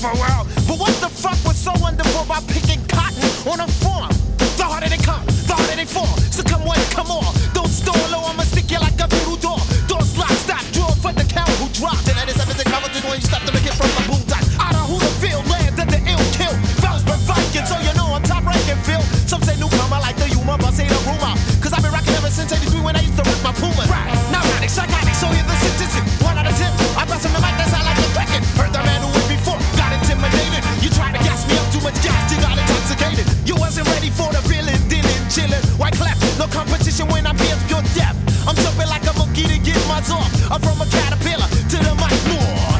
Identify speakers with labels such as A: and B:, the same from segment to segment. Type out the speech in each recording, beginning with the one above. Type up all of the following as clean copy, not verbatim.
A: for world. But what the fuck was so wonderful about picking cotton on a farm? The harder they come, the harder they fall. So come on, come on. Don't stall low, I'ma stick you like a voodoo door. Doors locked, stop, draw for the count who dropped. And that is everything covered when you stop to make it from the boom top. Out of Hooterville, land of the ill kill. Valsburg Vikings, so you know I'm top ranking Phil. Some say newcomer like the humor, but say the rumor. Cause I've been rocking ever since 83 when I used to rock my Puma. Right, neurotic, psychotic, so you're the statistic. 1 out of 10, I bust on the mic, that's how I like the cricket. Heard the man who went before, got intimidated. You try to gas me up, too much gas, you got intoxicated. You wasn't ready for the reeling, dealing, chilling. White clap, no competition when I'm here, pure death. I'm jumping like a monkey to get my off. I'm from a caterpillar to the mic north.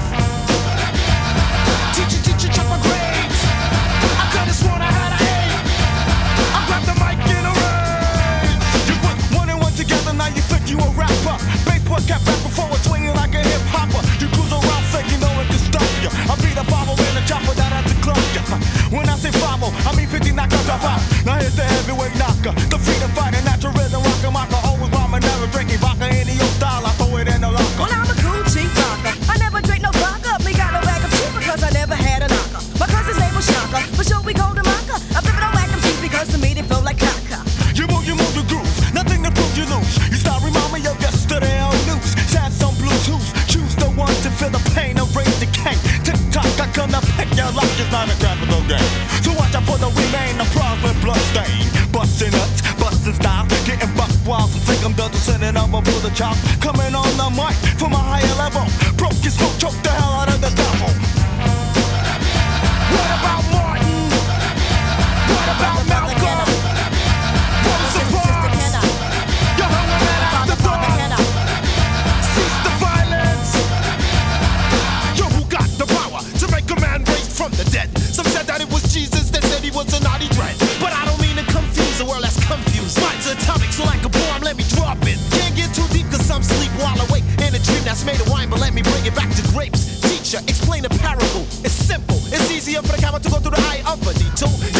A: Teacher, chop my grades. I could've sworn I had an A. I grabbed the mic in a rage. You put 1 and 1 together, now you think you a rapper. Baseball cap back before I swinging like a hip hopper. You cruise around thinking no one can stop you. I beat a 5-0 in a chopper that had to clock ya. When I say 5-0, I mean 50 knockers drop out. Now here's the heavyweight knocker, the freedom fighter, natural rhythm rocker, mocker. Always rhyming, never drinking vodka. Any old style, I throw it in the locker.
B: Well, I'm a cool cheap rocker. I never drink no vodka. Me got no bag of cheap because I never had a knocker. My cousin's name was Shocker. For sure we called him Mocker. I flip it on whack 'em cheap because to me they feel like caca.
A: You move the groove. Nothing to prove you lose. You start remind me of yesterday on news. Sad some blues who's choose the one to feel the pain and raise the cane. Tick tock, I come to pick your lock. It's not a capital game. So watch out for the remain of pros with blood stain. Busting nuts, busting style, getting buck wild. So think I'm done to sending up over the chop. Coming on the mic from a higher level. Broke your smoke, choke the hell out of the devil. What about Martin? What about Malcolm? What was the Bronx? You hung a man afterthought. Cease the violence. Yo, who got the power to make a man raised from the dead? Some said that it was Jesus, that said he was a naughty dread. But I don't mean to confuse the world that's confused. Mine's atomic, so like a bomb, let me drop it. Can't get too deep, cause some sleep while awake in a dream that's made of wine, but let me bring it back to grapes. Teacher, explain a parable. It's simple, it's easier for the camera to go through the eye of a needle.